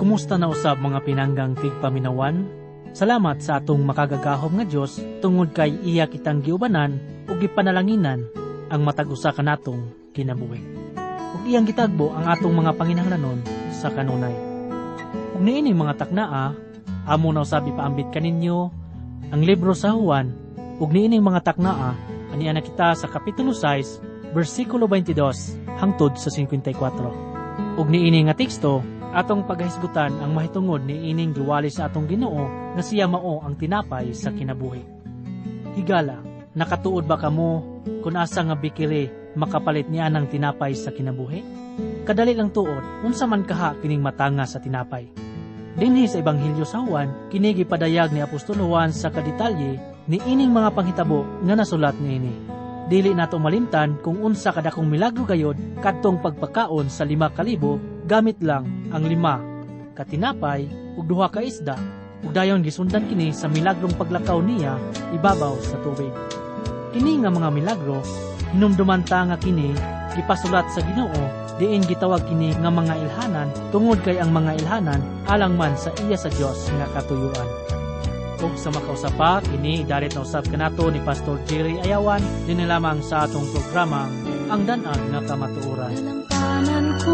Kumusta na usab mga pinanggang tigpaminawan? Salamat sa atong makagagahom nga Dios tungod kay iya kitang giubanan ug gipanalanginan ang matag usa kanatong kinabuhi. Ug iyang gitagbo ang atong mga panginahanglanon sa kanunay. Ug niini mga taknaa, amo na usab ipaambit kaninyo ang libro sa Juan, ug niining mga taknaa aniya na kita sa kapitulo 6 bersikulo 22 hangtod sa 54. Ug niini nga teksto atong paghisgutan ang mahitungod ni ining giwali sa atong Ginoo nga siya mao ang tinapay sa kinabuhi. Higala, nakatuod ba kamo kung asa nga bikiri makapalit niya ng tinapay sa kinabuhi? Kadali lang tuod, unsa man kaha kining matanga sa tinapay. Dinhi sa Ebanghelyo sa Juan, kini gipadayag ni Apostol Juan sa kadetalye ni ining mga panghitabo nga nasulat niini. Dili nato malimtan kung unsa kadakong milagro gayod kadtong pagpakaon sa 5,000 gamit lang ang 5 ka tinapay ug 2 ka isda, ug dayon gisundan kini sa milagrong paglakaw niya ibabaw sa tubig. Kini nga mga milagro hinumduman ta nga kini gipasulat sa Ginoo, diin gitawag kini nga mga ilhanan tungod kay ang mga ilhanan alang man sa iya sa Dios nga katuyuan. Ug sa makausapa, kini darit na usab kanato ni Pastor Jerry Ayawan dinhi lamang sa atong programa Ang Danag nga Kamatuoran. Nalangtanan ko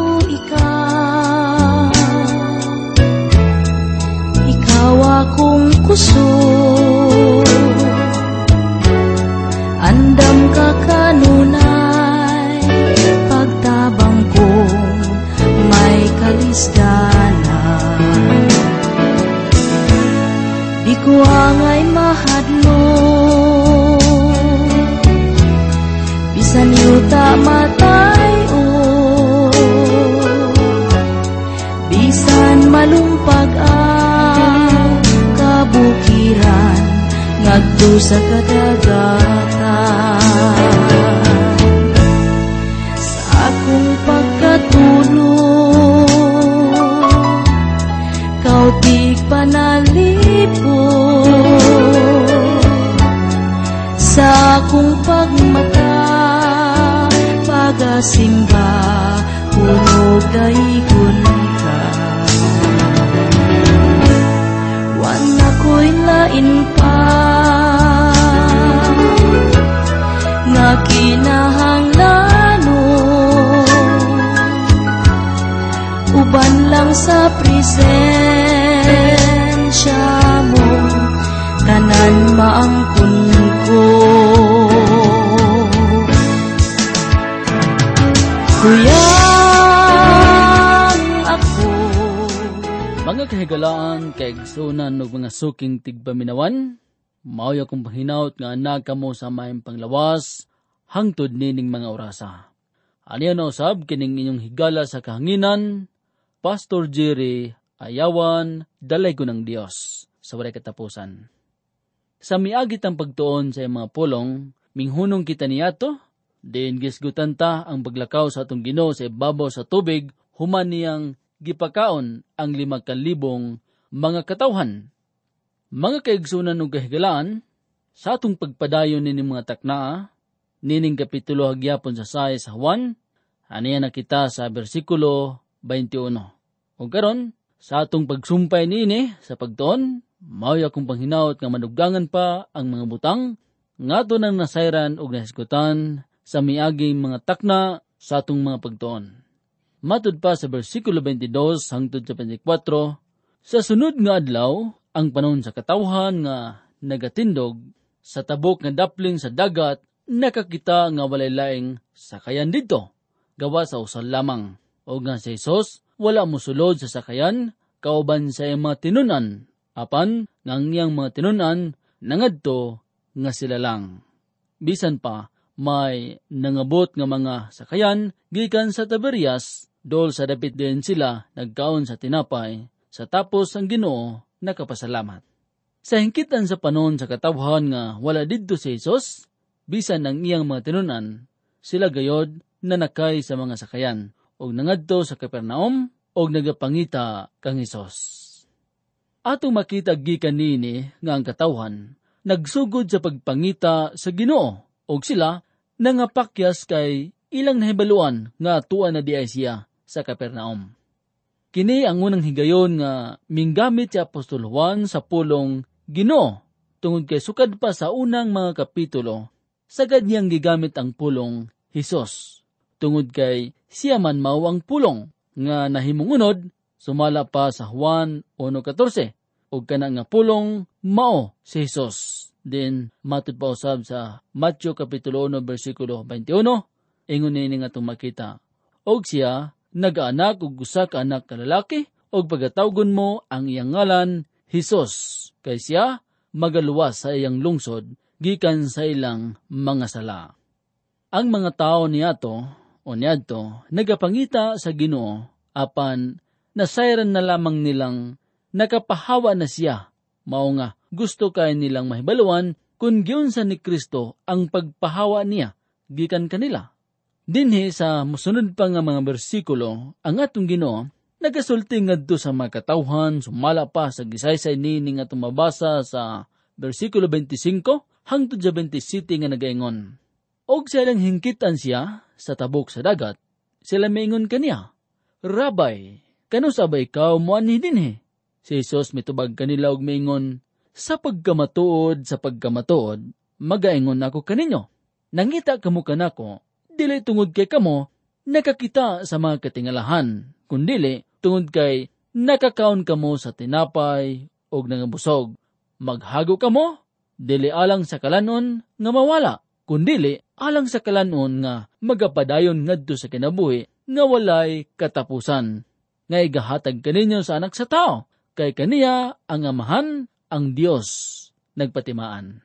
ikaw akong kusog, andam ka kanunay, pagtabang kong may kalisdanan. Di ko angay mahadlok, bisan yuta matayo, bisan malumpag ang kabukiran ngadto sa kadagatan. Sa akong pagkatulog, kautig panalipo, sa akong pagmata, pagasimba, hunog dahigon ka. Wana ko'y lain pa nga kinahanglanon, uban lang sa presensya mo, tanan maampun ko. Kuyang ako. Mga kahigalaan, kaigsunan ug mga suking tigpaminawan, mao akong pahinaut nga anak kamo sa mayang panglawas hangtod nining mga orasa. Aniya na usab kining inyong higala sa kahanginan, Pastor Jerry Ayawan, dalay ko ng Dios sa walay katapusan. Sa miagit ang pagtuon sa mga pulong, minghunong kita niyato, diin gisgutan ta ang paglakaw sa atong Ginoo sa ibabaw sa tubig, human niyang gipakaon ang 5,000 mga katawhan. Mga kaigsunan ug kahigalaan, sa atong pagpadayon nining mga taknaa, nining kapitulo hagyapon sa 6 sa Juan, aniya na kita sa bersikulo 21. O karon, sa atong pagsumpay niini sa pagtuon, mao akong panghinawot nga manugdangan pa ang mga butang ngadto nang nasayran ug nahisgutan sa miaging mga takna sa atong mga pagtuon. Matud pa sa bersikulo 22 hangtod sa 24, sa sunod nga adlaw, ang panon sa katawhan nga nagatindog sa tabok nga dapling sa dagat, nakakita nga walay laing sakayan didto, gawa sa usan lamang. O nga si Jesus, wala mosulod sa sakayan, kauban sa iyang mga tinunan, apan ngang iyang mga tinunan, nangadto nga sila lang. Bisan pa, may nangabot nga mga sakayan, gikan sa Tiberias, dol sa dapit din sila, nagkaon sa tinapay, sa tapos ang Ginoo, nakapasalamat. Sa hingkitan sa panon sa katawhan nga wala didto si Jesus, bisan ang iyang mga tinunan, sila gayod nanakay sa mga sakayan, og nangadto sa Capernaum, og nagapangita kang Hesus. Atong makita gikan nini nga ang katawhan, nagsugod sa pagpangita sa Ginoo, og sila nangapakyas kay ilang nahibaluan nga tuwa na di ay siya sa Capernaum. Kini ang unang higayon nga minggamit si Apostol Juan sa pulong Ginoo tungod kay sukad pa sa unang mga kapitulo sagad niyang gigamit ang pulong Hesus tungod kay siya man mao ang pulong nga nahimungunod sumala pa sa Juan 1:14 ug kana nga pulong mao si Hesus. Then matud pa usab sa Matthew kapitulo 1 bersikulo 21 ingon nini nga itong makita, og siya nagaanak og usa ka anak ka lalaki, og pagatawgon mo ang iyang ngalan Hesus, kay siya magaluwas sa iyang lungsod gikan sa ilang mga sala. Ang mga tao niadto nagapangita sa Ginoo apan nasayran na lamang nilang nakapahawa na siya, mao nga gusto kay nilang mahibaluan kung giunsa ni Kristo ang pagpahawa niya gikan kanila. Dinhi sa mosunod pa nga mga bersikulo, ang atong Ginoo nagasulti ngadto sa mga katawhan sumala pa sa gisaysay nini nga tumabasa sa bersikulo 25 hangtod sa 27 nga nagaingon. Og silang hingkitan siya sa tabok sa dagat, sila maingon kaniya, Rabay, kano sabay ikaw moanhi dinhi? Si Jesus mitubag kanila og maingon, sa pagkamatuod, magaingon ako kaninyo. Nangita kamo kanako, dili tungod kay kamo nakakita sa mga katingalahan, kundili tungod kay nakakaon kamo sa tinapay og nangabusog. Maghago kamo, dili alang sa kalanon nga mawala, kundili alang sa kalanon nga magapadayon ngadto sa kinabuhi nga walay katapusan. Nga igahatag kaninyo sa anak sa tao, kay kaniya ang amahan, ang Dios nagpatimaan.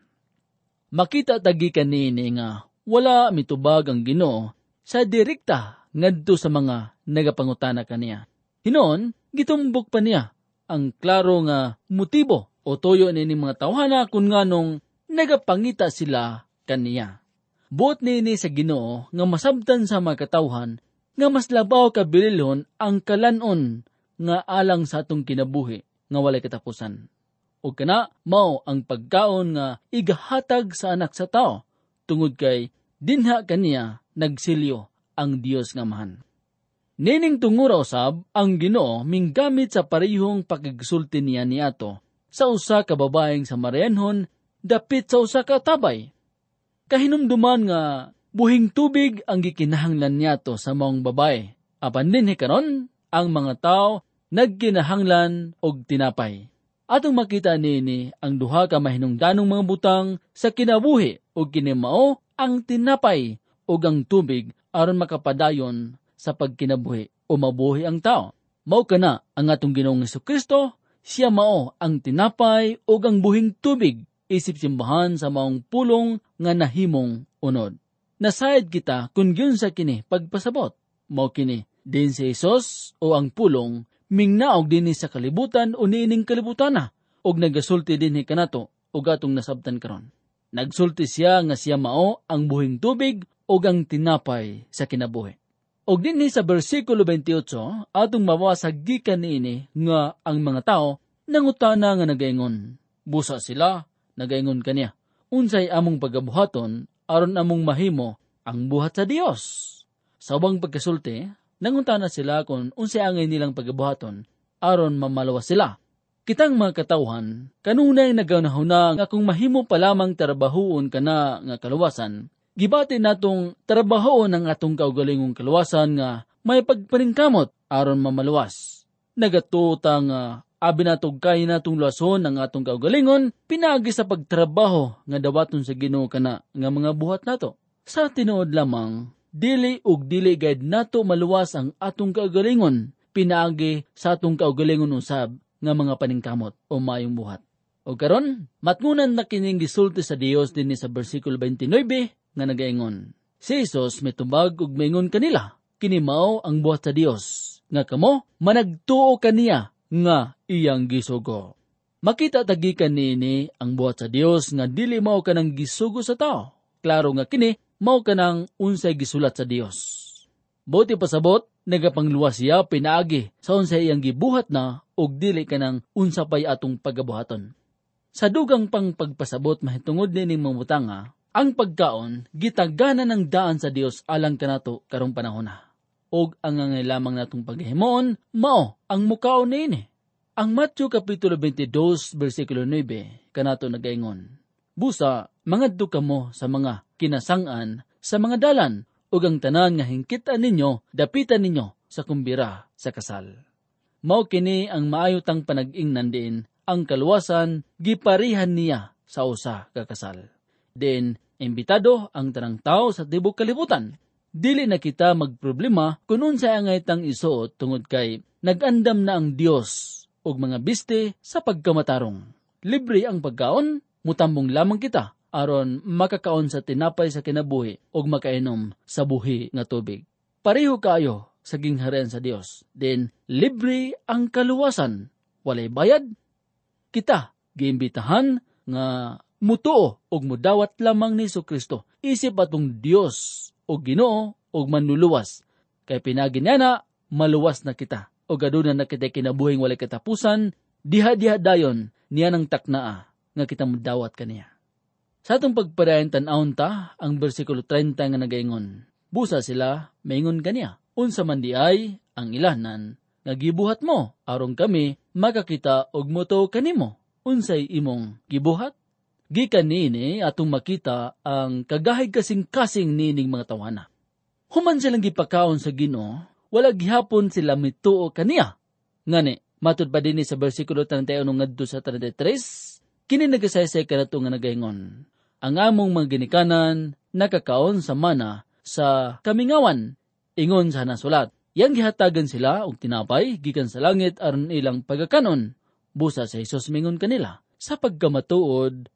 Makita tagi kanini nga wala mitubag ang Ginoo sa direkta ngadto sa mga nagapangutana kaniya. Hinon, gitumbok pa niya ang klaro nga motibo o toyo nini mga tawhana kung nganong nagapangita sila kaniya. Buot nini sa Ginoo nga masabtan sa mga katawhan nga mas labaw kabililhon ang kalanon nga alang sa atong kinabuhi nga walay katapusan. O kana mao ang pagkaon nga igahatag sa anak sa tao tungod kay dinha kaniya nagsilyo ang Dios nga amahan. Nining tungura usab ang Ginoo minggamit sa parehong pakigsulti niya niadto sa usa ka babaeng Samarianhon dapit sa usa ka tabay. Kahinumduman nga buhing tubig ang gikinahanglan niyato sa maong babae. Apan dinhi karon ang mga tao nagkinahanglan og tinapay. Atong makita nini ang duha ka mahinungdanong mga butang sa kinabuhi o kinimao ang tinapay o ang tubig aron makapadayon sa pagkinabuhi o mabuhi ang tao. Mao kana ang atong Ginoong Hesukristo, siya mao ang tinapay o ang buhing tubig isip simbahan sa maong pulong nga nahimong unod. Nasayad kita kung yun sa kini pagpasabot. Mao kini din si Jesus o ang pulong mingnaog dinhi sa kalibutan o niining kalibutana og nagasulti dinhi kanato og atong nasabtan karon. Nagsulti siya nga siya mao ang buhing tubig og ang tinapay sa kinabuhi. Og dinhi sa bersikulo 28 atong mabasag gikan niini nga ang mga tao nangutana nga nagaingon. Busa sila nagaingon kaniya, unsay among pagabuhaton aron among mahimo ang buhat sa Dios. Sa ubang pagkasulti, nangutana sila kung unsay angay nilang pagabuhaton aron mamalawas sila. Kitang mga katawhan, kanunay naganahuna nga kung mahimo pa lamang trabahoon kana nga kaluwasan, gibati natong trabahoon ang atong kaugalingong kaluwasan nga may pagpaningkamot aron mamaluwas. Nagatuta nga abi natong kay natong luwason ang atong kaugalingon, pinaagi sa pagtrabaho nga dawaton sa Ginoo kana nga mga buhat nato. Sa tinuod lamang, dili ug dili gayud nato maluwas ang atong kaugalingon, pinaagi sa atong kaugalingon usab nga mga paningkamot o mayong buhat. O karon, matngunan na kining gisulti sa Dios dinhi sa bersikulo 29 nga nagaingon. Si Jesus mitubag ug maingon kanila, kini mao ang buhat sa Dios, nga kamo managtuo kaniya nga iyang gisugo. Makita tagikan niini ang buhat sa Dios nga dili mao kanang gisugo sa tao. Klaro nga kini mao kanang unsay gisulat sa Dios. Buti pasabot, nagapangluwas siya pinaagi sa unsay iyang gibuhat na og dili kanang unsa pay atong pagabuhaton. Sa dugang pang pagpasabot mahitungod nining mamutanga, ang pagkaon gitagana ng daan sa Dios alang kanato karong panahon na. og ang lamang natong paghihimoon mao ang mukaon niini. Ang Matthew Kapitulo 22, versikulo 9, kanato nagaingon, busa, mangadto kamo sa mga kinasang-an sa mga dalan, ug ang tanan nga hingkitan ninyo, dapitan ninyo sa kumbira sa kasal. Mao kini ang maayotang panag-ingnan din, ang kaluwasan, giparihan niya sa usa ka kasal. Din, imbitado ang tanang tao sa tibok kalibutan. Dili na kita magproblema kung unsa ang itang isuot tungod kay nag-andam na ang Dios og mga biste sa pagkamatarong. Libre ang pagkaon, mutambong lamang kita aron makakaon sa tinapay sa kinabuhi og makainom sa buhi nga tubig. Pareho kayo sa gingharian sa Dios. Then libre ang kaluwasan, walay bayad. Kita giimbitahan nga mutuo og mudawat lamang ni Jesucristo. Isip atong Dios o Ginoo og manluluwas. Kay pinagi niya maluwas na kita. O gadunan na kita kinabuhing walay katapusan, diha-diha dayon niya ng taknaa nga kita mudawat kaniya. Sa atong pagpadayon tan-awon ta, ang bersikulo 30 nga nagaingon, busa sila maingon kaniya. Unsa man di ay ang ilanan nga gibuhat mo, aron kami makakita og moto kanimo. Unsay imong gibuhat? Gikan niini atong makita ang kagahig kasing-kasing nining mga tawana. Human silang gipakaon sa Ginoo, wala gihapon sila mituo kaniya. Ngani, matud pa dinhi sa bersikulo 31 ngadto sa 33, kini nagasaysay kanato nga nagaingon, ang among mga ginikanan nakakaon sa mana sa kamingawan, ingon sa nasulat. Yang gihatagan sila og tinapay gikan sa langit aron ilang pagakanon. Busa sa Hesus mingon kanila, sa pagkamatuod,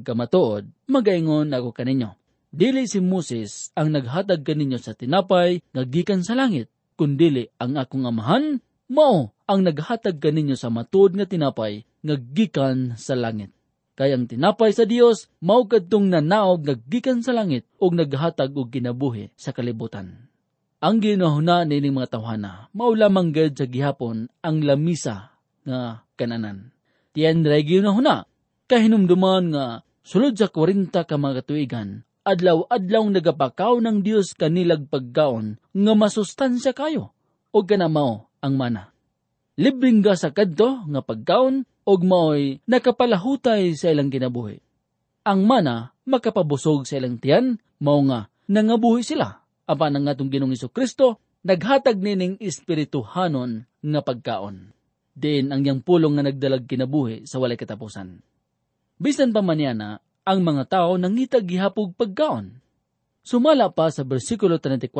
magaingon ako kaninyo. Dili si Moses ang naghatag kaninyo sa tinapay nga gikan sa langit, kundili ang akong amahan, mao ang naghatag kaninyo sa matuod nga tinapay nga gikan sa langit. Kay ang tinapay sa Dios mao kadtong nanaog nga gikan sa langit ug naghatag og kinabuhi sa kalibutan. Ang ginahuna nining mga tawhana mao lamang gid sa gihapon ang lamisa nga kananan. Tiyan ray ginahuna kahinumduman nga sulod sa 40 ka mga tuigan, adlaw-adlaw nagapakaw ng Dios kanilag pagkaon nga masustansya kayo o ganamao ang mana. Libring ga sa kadto nga pagkaon og mao'y nakapalahutay sa ilang kinabuhi. Ang mana makapabusog sa ilang tiyan, mao nga nangabuhi sila. Apan ang atong Ginoong Jesucristo naghatag nining espirituhanon nga pagkaon. Din ang yang pulong nga nagdalag kinabuhi sa walay katapusan. Bisan pa man yana, ang mga tao nangitag gihapog pagkaon. Sumala pa sa bersikulo 34,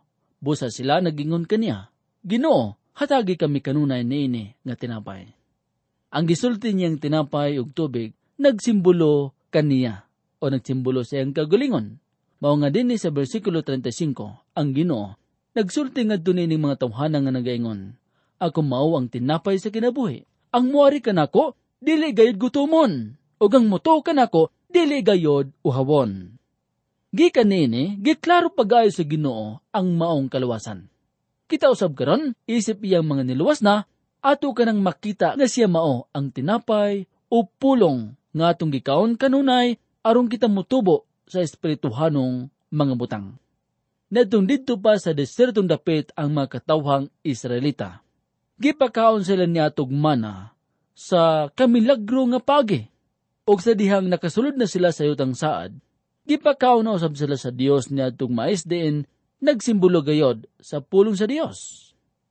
busa sila nagingon kaniya, Ginoo, hatagi kami kanunay niini nga tinapay. Ang gisulti niyang tinapay ug tubig, nagsimbolo kaniya o nagsimbolo sa iyang kagalingon. Mao nga dinhi sa bersikulo 35, ang Ginoo nagsulti ngadto nining mga tawhana nga nagaingon, ako mao ang tinapay sa kinabuhi. Ang muari kanako dili gayud gutomon, ug ang muto kanako dili gayod uhawon. Gikan niini, giklaro pag-ayo sa Ginoo ang maong kaluwasan. Kita usab karon, isip iyang mga niluwas na, ato kanang makita nga siya mao ang tinapay o pulong nga atong gikaon kanunay aron kita mutubo sa espirituhanong mga butang. Nadtong didto pa sa desertong dapit ang mga katawhang Israelita. Gipakaon sila niya atog mana sa kamilagro nga pagi. Og sa dihang nakasulod na sila sa yutang saad, gipakaon na usab sila sa Dios niya atog mais diin nagsimbolo gayod sa pulong sa Dios.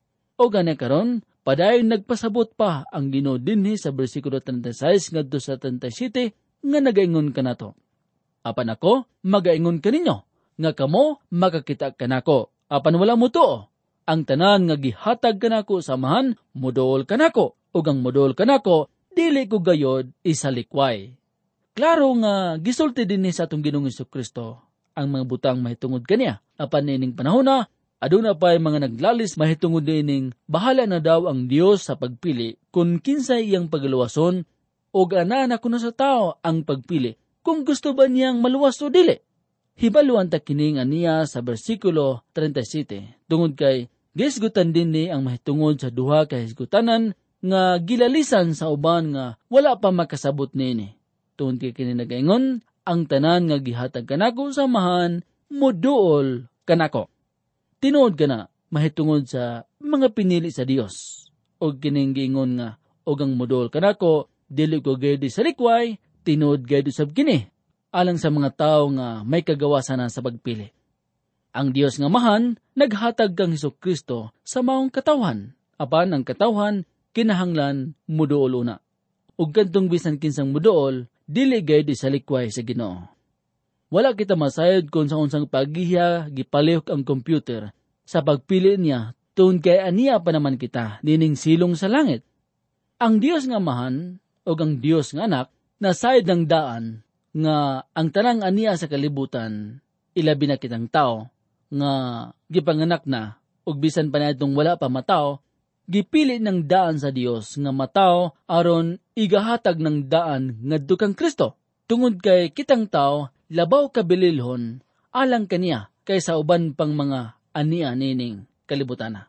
O gani karon, padayon nagpasabot pa ang Ginoo dinhi sa bersikulo 36 ngadto sa 37 nga nagaingon kanato. Apan ako magaingon kaninyo nga kamo makakita kanako. Apan wala mo to. Ang tanan nga gihatag kanako samahan modol kanako ug ang modol kanako dili ko gayod isalikway. Klaro nga gisulti dinhi sa atong Ginoong Jesucristo ang mga butang mahitungod kaniya. Apan nining panahon aduna pay mga naglalis mahitungod dining bahala na daw ang Dios sa pagpili kung kinsay iyang pagluwason ug ana kuno sa tao ang pagpili kung gusto ba niyang maluwas o dili. Hibaluan ta kining aniya sa bersikulo 37 tungod kay gisgutan dinhi ang mahitungod sa duha ka hisgutanan nga gilalisan sa uban nga wala pa makasabot nini. Tungod kay kini nagaingon, ang tanan nga gihatag kanako samahan moduol kanako. Tinuod kana, mahitungod sa mga pinili sa Dios. Og kining giingon nga, og ang modol kanako, dili ko gayud sa likway, tinuod gayud sab kini, alang sa mga tao nga may kagawasan na sa pagpili. Ang Dios nga mahan, naghatag kang Hesukristo sa maong katawhan, apan ang katawhan, kinahanglan muduol una. Ug kadtong bisan kinsang muduol, dili gayud sa likway sa Ginoo. Wala kita masayod kung sa unsang paghiya, gipalihok ang computer, sa pagpili niya, tungod kay aniya pa naman kita, nining silong sa langit. Ang Dios nga mahan, o ang Dios nga anak, nasayod ng daan, nga ang tanang aniya sa kalibutan, ilabi na kitang tao, nga gipanganak na, ug bisan pa na itong wala pa matao, gipili ng daan sa Dios nga matao, aron igahatag ng daan ngadto kang Kristo. Tungod kay kitang tao, labaw kabililhon, alang kaniya, kaysa uban pang mga aniya nining kalibutana.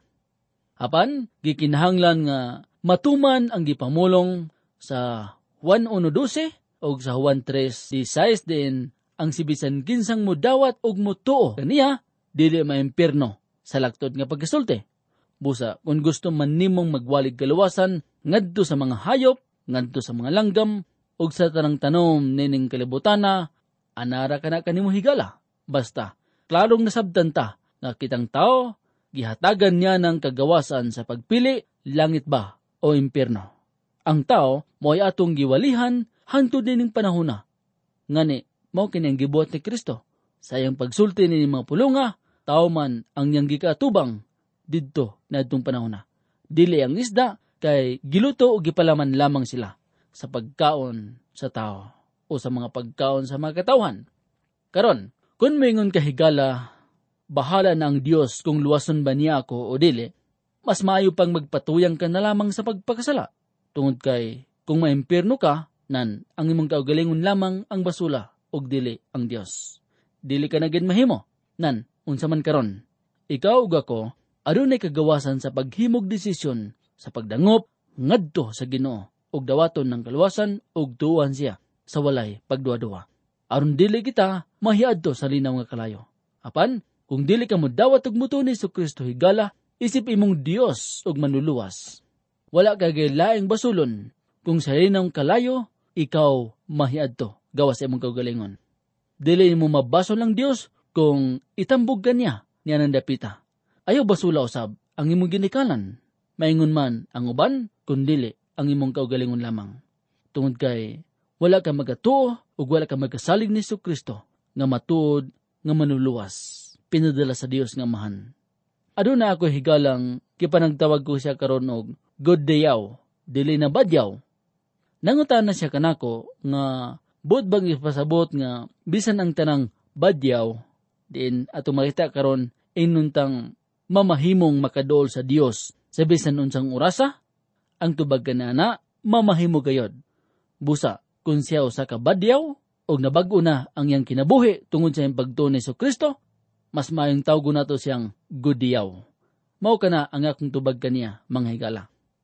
Apan, gikinahanglan nga matuman ang gipamulong sa Juan 1:12 o sa Juan 3:16 din ang sibisan kinsang mudawat og mutuo kaniya, dili maimpierno sa laktod nga pagkasulti. Busa, kung gusto man nimong magwalig kaluwasan, ngadto sa mga hayop, ngadto sa mga langgam, ug sa tanang tanom nining kalibutana, anara ka na kanimo higala. Basta, klarong nasabtan ta, nga kitang tao, gihatagan niya ng kagawasan sa pagpili, langit ba o impierno. Ang tao, mo'y atong giwalihan, hangtod nining panahona. Ngani, mao kini ang gibuhat ni Kristo. Sayang pagsulti ni mga pulunga, tao man ang niyang gikaatubang, didto na itong panahona. Dili ang isda, kay giluto o gipalaman lamang sila sa pagkaon sa tao o sa mga pagkaon sa mga katawhan. Karon, kung maingon ka higala, bahala na ang Dios kung luwason ba niya ako o dili, mas maayo pang magpatuyang ka na lamang sa pagpakasala. Tungod kay, kung maimpierno ka, nan ang imong kaugalingon lamang ang basula o dili ang Dios. Dili ka na gid mahimo, nan unsa man karon. Ikaw ug ako, adunay kagawasan sa paghimog desisyon sa pagdangop ngadto sa Ginoo ug dawaton ng kaluwasan ug tuuhan siya sa walay pagduwa-duwa. Aron dili kita mahiadto sa linaw nga kalayo. Apan, kung dili ka modawat ug mutuo ni Hesukristo higala, isip imong Dios ug manluluwas. Wala ka gay laing basulon kung sa linaw kalayo ikaw mahiadto gawas sa imong kaugalingon. Dili mo mabasol ng Dios kung itambog ka niya ng dapita. Ayaw basula usab ang imong ginikanan. Maingon man ang uban, kundili ang imong kaugalingon lamang. Tungod kay, wala ka magatuo o wala ka magkasalig ni Hesukristo nga matuod nga manuluwas. Pinadala sa Dios nga mahan. Aduna ako higalang kipanagtawag ko siya karon og good dayaw, dili na badyaw. Nangutan na siya kanako nga buot bang ipasabot nga bisan ang tanang badyaw din ato makita karon inuntang mamahimong makadol sa Dios sa bisan unsang orasa, ang tubag kanana mamahimo gayod. Busa, kung siya usa ka badyaw o nabag-o na ang iyang kinabuhi tungod sa iyang pagtuo ni Hesukristo, mas maayong tawgo nato siyang gudiyaw. Mao kana ang akong tubag kaniya, mga higala.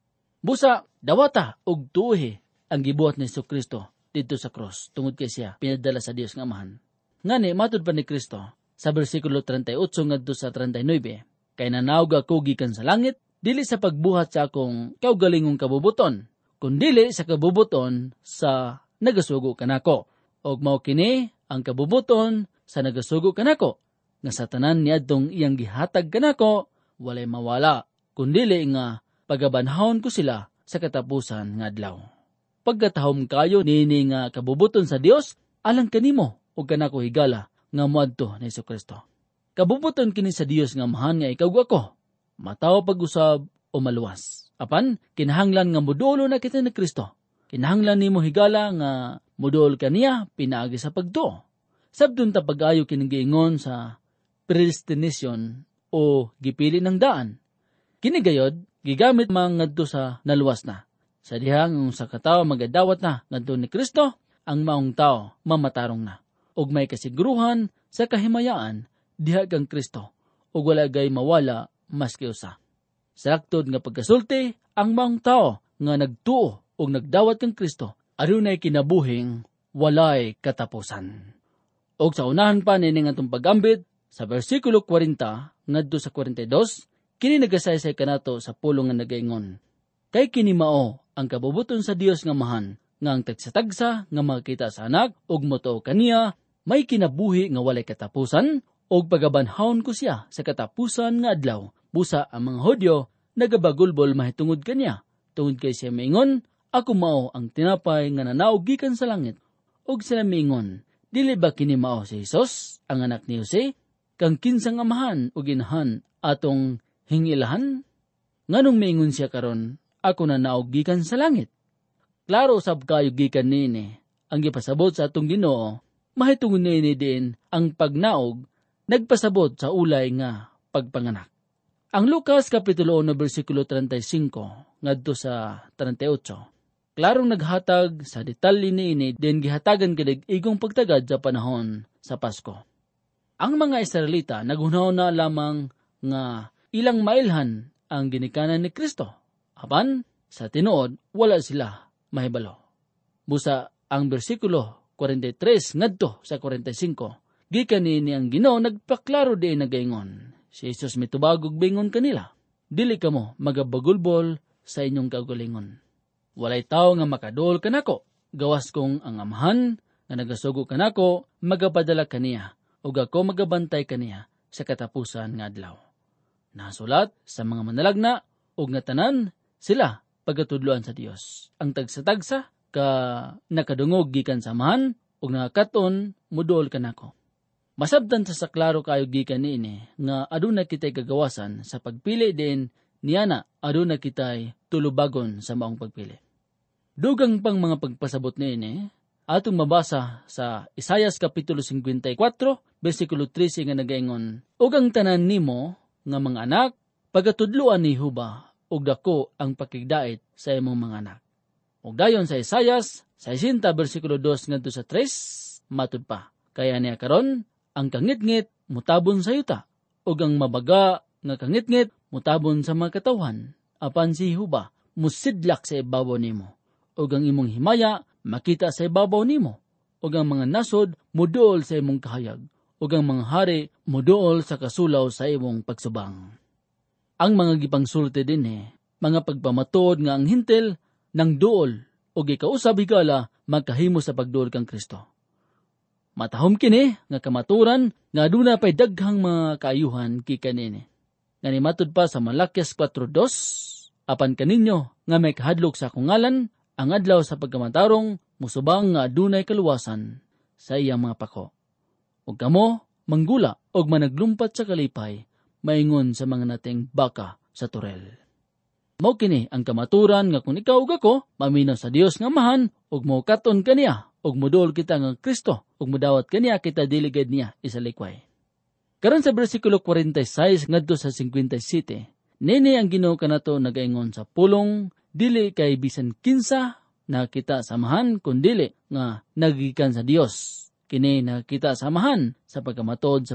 Busa, dawata og tuohi ang gibuhat ni Hesukristo dito sa cross tungod kay siya pinadala sa Dios nga amahan. Ngani matud pa ni Kristo sa bersikulo 38 ngadto sa 39, kay nanawag ako gikan sa langit, dili sa pagbuhat sa akong kaugalingong kabubuton, kundili sa kabubuton sa nagasugo kanako. Og mao kini ang kabubuton sa nagasugo kanako, nga sa tanan niadtong iyang gihatag kanako, walay mawala, kundili nga pagabanhawon ko sila sa katapusan nga adlaw. Pagkatahom kayo nini nga kabubuton sa Dios, alang kanimo ug kanako higala nga moadto ni Hesukristo. Kabubuton kini sa Dios nga mahan nga ikaw ako, mataw pag-usab o maluwas. Apan, kinahanglan nga modulo na kita ni Kristo. Kinahanglan nimo higala nga modul kaniya pinaagi sa pagtuo. Sabdon ta pag-ayo kining giingon sa predestination o gipili ng daan. Kini gayod gigamit man ngadto sa naluwas na. Sa dihang sa katawo magadawat na ngadto ni Kristo, ang maong tao mamatarong na. Ug may kasiguruhan sa kahimayaan diha kang Kristo ug wala gay mawala maski usa. Sa laktod nga pagkasulti, ang maong tao nga nagtuo ug nagdawat kang Kristo adunay kinabuhing walay katapusan. Og sa unahan pa nining atong pagambit sa bersikulo 40 ngadto sa 42, Kini nagasaysay kanato sa pulong nga nagaingon. Kay kini mao ang kabubuton sa Dios nga mahan, nga ang tagsa-tagsa nga makita sa anak ug motuo kaniya, may kinabuhi nga walay katapusan, ug pagabanhawon ko siya sa katapusan nga adlaw. Busa ang mga Hudyo nagabagulbol mahitungod kaniya, tungod kay siya maingon, ako mao ang tinapay nga nanaog gikan sa langit. Ug sila maingon, dili ba kini mao si Jesus, ang anak ni Jose, kang kinsang amahan ug inahan atong hingilahan? Nganong maingon siya karon, ako nanaog gikan sa langit? Klaro usab kayo gikan nini, ang gipasabot sa atong Ginoo, mahitungod nini din ang pagnaog, nagpasabot sa ulay nga pagpanganak. Ang Lucas Kapitulo 1, versikulo 35, ngadto sa 38, klarong naghatag sa detalye niini din gihatagan kadig igong pagtagad sa panahon sa Pasko. Ang mga Israelita naghunahon na lamang nga ilang mailhan ang ginikanan ni Kristo. Apan, sa tinuod, wala sila mahibalo. Busa ang bersikulo 43 ngadto sa 45, gikan niini ang Ginoo nagpaklaro di nagaingon. Si Jesus mitubagog bingon kanila, dili kamo magabagulbol sa inyong kagalingon. Walay tao nga makadol kanako, gawas kong ang amahan nga nagasugo kanako, magapadala kaniya, ug ako magabantay kaniya sa katapusan nga adlaw. Nasulat sa mga manalagna, ug nga tanan sila pagatudloan sa Dios. Ang tagsa-tagsa ka nakadungog gikan sa amahan, ug nakakaton mudol kanako. Masabtan sa saklaro kayo gikan niini nga aduna kitay gagawasan sa pagpili din niyana aduna kitay tulubagon sa maong pagpili. Dugang pang mga pagpasabot niini atong mabasa sa Isaias Kapitulo 54, versikulo 13 nga nagaingon, ug ang tanan nimo nga mga anak, pagatudluan ni Huba, ug dako ang pakigdait sa imong mga anak. Ug dayon sa Isaias 60, versikulo 2 ngadto sa 3, matud pa, kaya niya karon, ang kangitngit mutabon sa yuta, ug ang mabaga nga kangitngit mutabon sa mga katawhan, apan si Huba musidlak sa ibabaw nimo, ug ang imong himaya makita sa ibabaw nimo, ug ang mga nasod muduol sa imong kahayag, ug ang mga hari muduol sa kasulaw sa imong pagsubang. Ang mga gipangsulti din mga pagpamatuod nga ang hintel nang duol, ug ikausab higala magkahimo sa pagduol kang Kristo. Matahom kini nga kamaturan nga aduna pay daghang mga kaayuhan gikan nini. Ngani matud pa sa Malakias 4:2, apan kaninyo nga may kahadlok sa akong ngalan, ang adlaw sa pagkamatarong musubang nga adunay kaluwasan sa iyang mga pako. Ug kamo manggula og managlumpat sa kalipay, maingon sa mga nating baka sa turel. Mao kini ang kamaturan nga kung ikaw ug ako maminaw sa Dios nga amahan ug mokaton kaniya ug modol kita nga Kristo ug modawat kaniya kita diligid niya isalikway. Karon sa bersikulo 46 ngadto sa 57, nini ang Ginoo kanato nagaingon sa pulong, dili kay bisan kinsa nakita samahan kundili nga nagikan sa Dios. Kini nakita samahan sa pagkamatod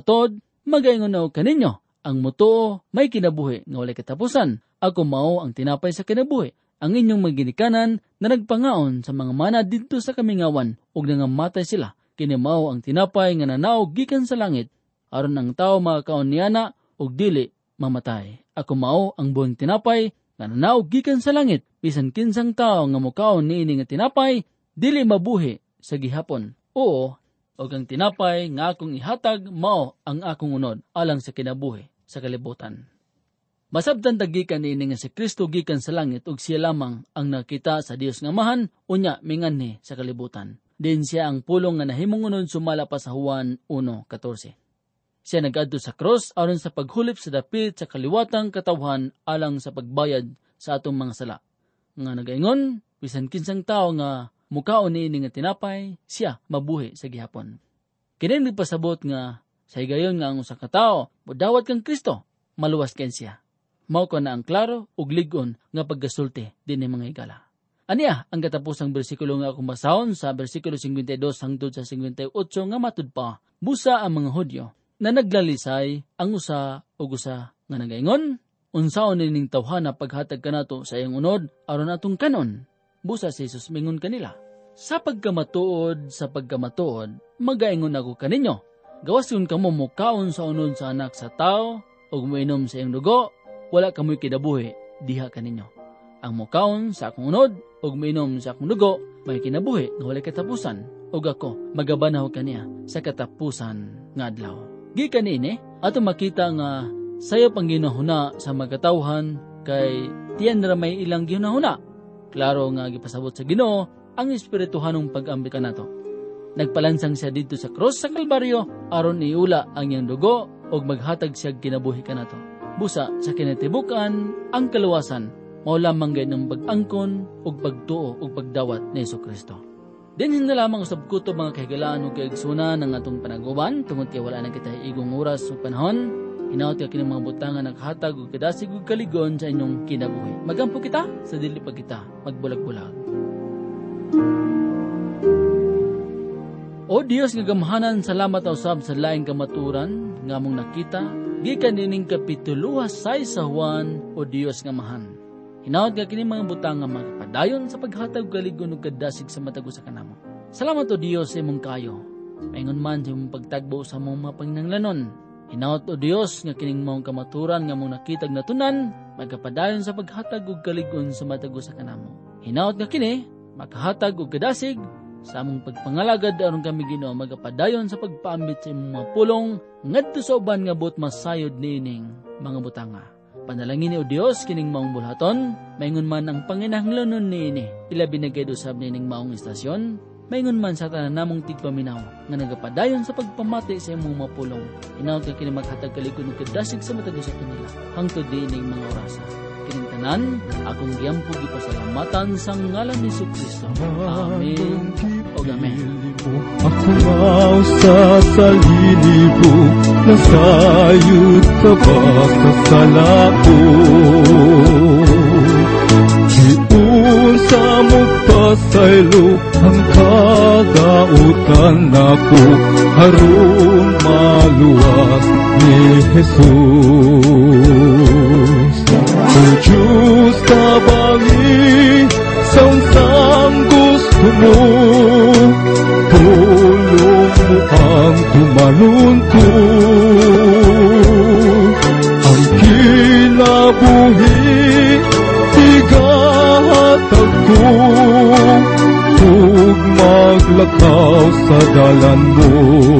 magaingon na kaninyo ang mutuo may kinabuhi nga walay katapusan. Ako mao ang tinapay sa kinabuhi. Ang inyong maginikanan na nagpangaon sa mga mana didto sa kamingawan ug nangamatay sila. Kini mao ang tinapay nga nanaog gikan sa langit aron ang tawo makakaon niyana ug dili mamatay. Ako mao ang buong tinapay nga nanaog gikan sa langit. Bisan kinsang tawo nga mokaon niini nga tinapay dili mabuhi sa gihapon. Oo, ug ang tinapay nga akong ihatag mao ang akong unod alang sa kinabuhi sa kalibutan. Masabtan tagikan ini nga si Kristo gikan sa langit ug siya lamang ang nakita sa Dios nga amahan unya minganhi sa kalibutan. Din siya ang pulong nga nahimong unod sumala pa sa Juan 1:14. Siya nagadto sa cross aron sa paghulip sa dapit sa kaliwatang katawhan alang sa pagbayad sa atong mga sala. Nga nagaingon, bisan kinsang tawo nga mukaon niini nga tinapay, siya mabuhi sa gihapon. Kini nagpasabot nga sa higayon nga ang usa ka tawo modawat kang Kristo, maluwas ken siya. Mao ko na ang klaro ug lig-on nga paggasulti dinhi mga higala. Aniya ang katapusang bersikulo nga akong basahon sa bersikulo 52 hangtod sa 58 nga matud pa, busa ang mga Hudyo na naglalisay ang usa ug usa nga nagaingon, unsaon nining tawhana paghatag kanato sa iyang unod aron atong kanon. Busa si Jesus mingon kanila, sa pagkamatuod, magaingon ako kaninyo, gawas yun kamo mukaon sa unod sa anak sa tao ug moinom sa iyang dugo, wala kamoy kinabuhi diha kaninyo. Ang mukaon sa akong unod, ug mainom sa akong dugo, may kinabuhi nga wala katapusan, ug ako magabanaw kaniya sa katapusan nga adlaw. Gikan ini, ato makita nga sayo pang ginahuna sa magkatawhan kay tiyan na may ilang ginahuna. Klaro nga gipasabot sa Ginoo ang espirituhanong pag-ambit kanato. Nagpalansang siya dito sa krus sa Kalbaryo aron iula ang iyang dugo ug maghatag siya kinabuhi kanato. Busa sa kinatibukan ang kaluwasan mao lamang gay ng pag-angkon ug pagtuo ug pagdawat ni Jesucristo. Dinhin na lamang usab kutob mga kahigalaan ug kaigsunan ng atong panaguban tungod kay wala na kita igong oras ug panahon. Hinaut ka kining mga butangan naghatag ug kadasig ug kaligon sa inyong kinabuhi. Magampo kita sa dili pa kita magbulag-bulag. O Dios nga gamhanan, salamat usab sa laing kamaturan nga among nakita gikan nining kapitulo 6 sa Juan. O Dios nga mahan, hinaut ka kining mga butang nga magpadayon sa paghatag kaligon ug kadasig sa matag usa kanamo. Salamat o Dios sa imong kayo. Maingon man sa imong pagtagbo sa among mga panginahanglanon. Hinaut o Dios nga kining maong kamaturan nga among nakitag natunan magpadayon sa paghatag ug kaligon sa matag usa kanamo. Hinaut nga kini makahatag ug kadasig sa among pagpangalagad aron kami Ginoo magapadayon sa pagpaambit sa imong mga pulong ngadto sa uban nga buot masayod niining mga butanga. Panalangin ni o Dios kining maong bulhaton, maingon man ang panginahanglanon niini, ilabi na kay usab niining maong istasyon, maingon man sa tanan namong tigpaminaw nga nagapadayon sa pagpamati sa imong mga pulong. Hinaut ka kini maghatag kaligon ug kadasig sa matag usa kanila hangtod diining mga orasa. Kining tanan akong giampo gipasalamatan sa ngalan ni Jesucristo. Amen. O amen. Ako mau sa salinibo, nasayod ka ba sa salako? Diun sa magpasaylo, ang kagautan ako, harun maluwas ni Jesus. O Diyos kabangi, sa unsang gusto mo, tulong mo ang tumalon ko. Ang kinabuhi, tigahatag ko, ug maglakaw sa dalan mo.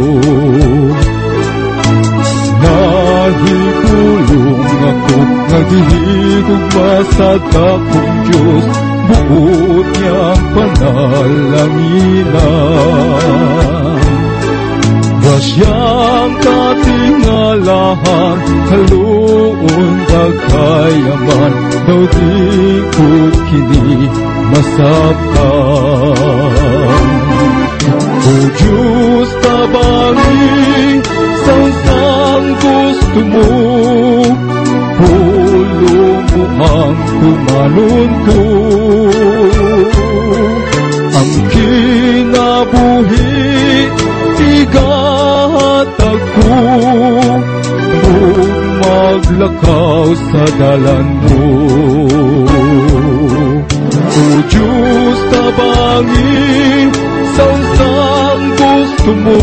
Nahigulong ako, nagihigugma sa dakong Diyos, buot niyang panalanginan. Wasyang katingalahan, haluon dagkayaman, daw di ko kini masabtan. O Diyos tabangi, sa unsang gusto mo, pulong mo ang tumalon ko. Ang kinabuhi, igahatag ko, ug maglakaw sa dalan mo. O Diyos tabangi, sa unsang gusto mo,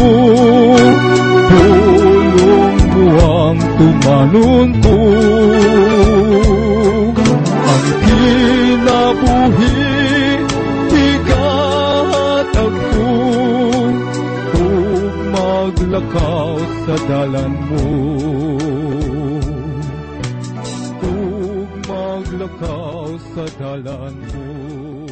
tulong mo ang tumalon ko. Ang kinabuhi, igahatag ko, ug maglakaw sa dalan mo. Ug maglakaw sa dalan mo.